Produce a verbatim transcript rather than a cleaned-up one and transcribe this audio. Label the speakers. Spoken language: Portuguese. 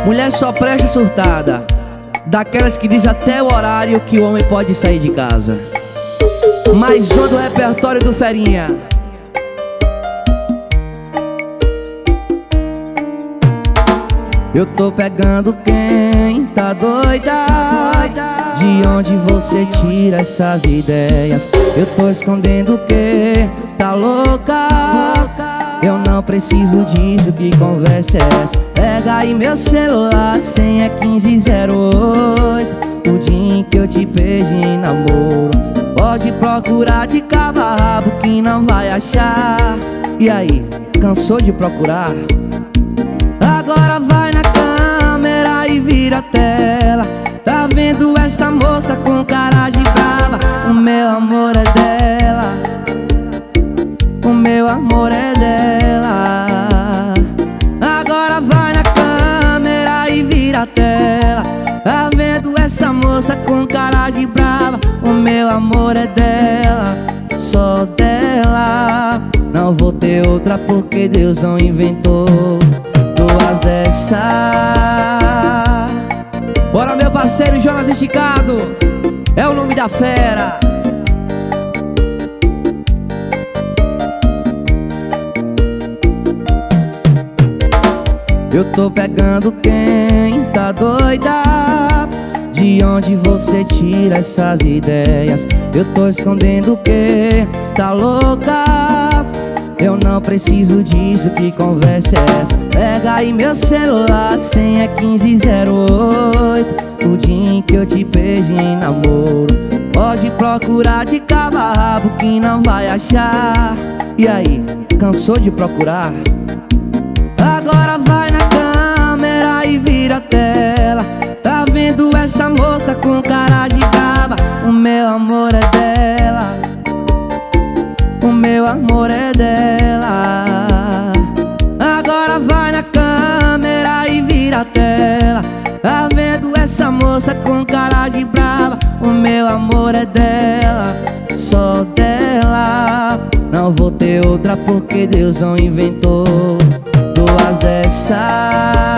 Speaker 1: Mulher só presta surtada, daquelas que diz até o horário que o homem pode sair de casa. Mais uma do repertório do Ferinha. Eu tô pegando quem tá doida. De onde você tira essas ideias? Eu tô escondendo o que? Tá louca? Eu não preciso disso, que conversa é essa? Pega aí meu celular, senha quinze zero oito. O dia em que eu te pedi em namoro. Pode procurar de cabo a rabo que não vai achar. E aí, cansou de procurar? Agora vai na câmera e vira a tela. Tá vendo essa moça com cara de brava? O meu amor é dela, o meu amor é dela. Agora vai na câmera e vira a tela. Tá vendo essa moça com cara de brava? O meu amor é dela, só dela. Não vou ter outra porque Deus não inventou duas dessa. Bora meu parceiro Jonas Esticado, é o nome da fera. Eu tô pegando quem tá doida. De onde você tira essas ideias? Eu tô escondendo o que? Tá louca? Eu não preciso disso, que conversa é essa? Pega aí meu celular, senha quinze zero oito. O dia em que eu te pedi em namoro. Pode procurar de cabo a rabo que não vai achar. E aí, cansou de procurar? Agora vai na câmera e vira a tela. Tá vendo essa moça com cara de brava? O meu amor é dela, o meu amor é dela. Agora vai na câmera e vira a tela. Tá vendo essa moça com cara de brava? O meu amor é dela, só dela. Não vou ter outra porque Deus não inventou duas dessa.